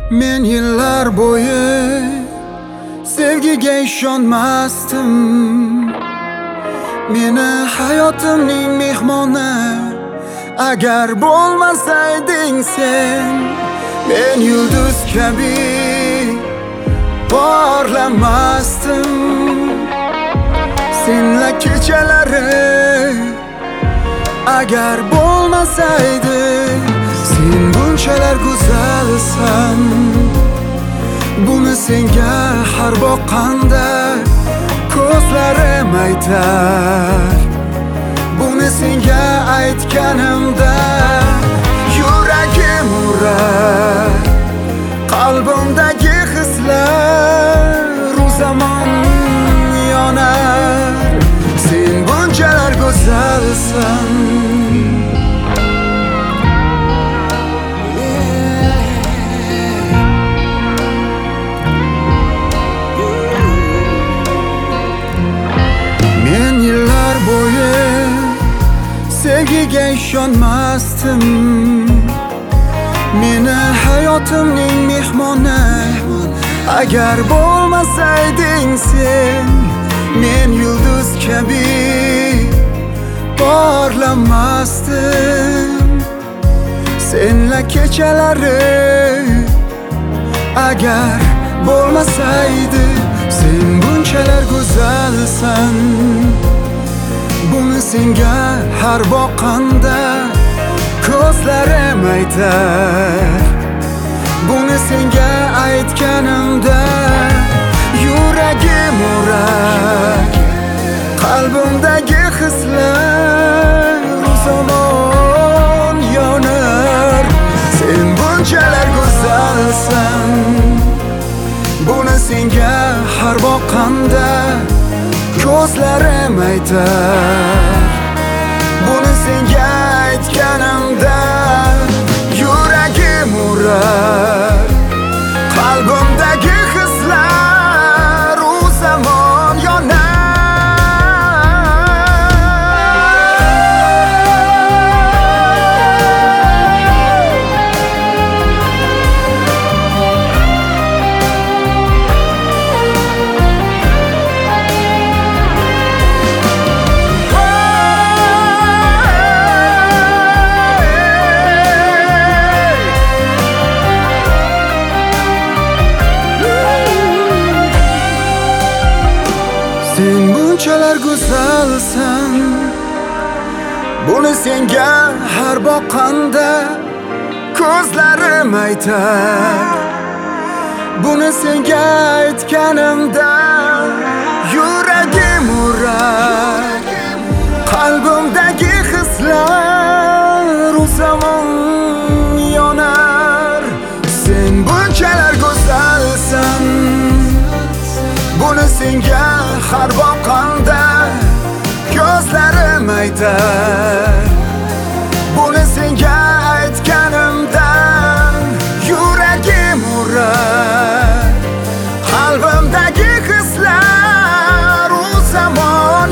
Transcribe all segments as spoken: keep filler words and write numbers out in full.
Men yillar bo'yi sevgiga ishonmasdim. Meni hayotimning mehmoni agar bo'lmasayding sen, men yulduz kabi porlamasdim. Senla kechalari agar bo'lmasaydi, sen bunchalar go'zalsan. Buni senga har boqqanda ko'zlarim aytar. Buni senga aytganimda yuragim urar. Qalbimdagi hislar u zamon yonar. Sen bunchalar go'zalsan. Sevgiga ishonmasdim. Meni hayotimning mehmoni agar bo'lmasayding sen, men yulduz kabi porlamasdim. Senla kechalari agar bo'lmasaydi, sen bunchalar go'zalsan. Buni senga har boqqanda ko'zlarim aytar. Buni senga aytganimda yuragim urar. Qalbimdagi hislar u zamon yonar. Sen bunchalar go'zalsan. Buni senga har boqqanda ko'zlarim aytar. Buni senga aytganimda yuragim urar. Qalbimdagi hislar u zamon yonar. Sen bunchalar go'zalsan. Buni senga har boqqanda ko'zlarim aytar. Buni senga aytganimda yuragim urar. Qalbimdagi hislar u zamon yonar. Sen bunchalar go'zalsan. Buni senga har boqqanda ko'zlarim aytar. Buni senga aytganimda yuragim urar. Qalbimdagi hislar u zamon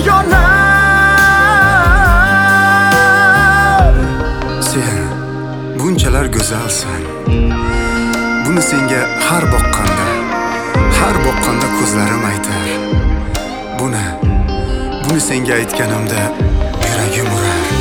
yonar. Sen bunchalar go'zalsan. Buni senga har boqqanda har boqqanda ko'zlarim aytar. Buni, buni senga aytganimda yuragim urar.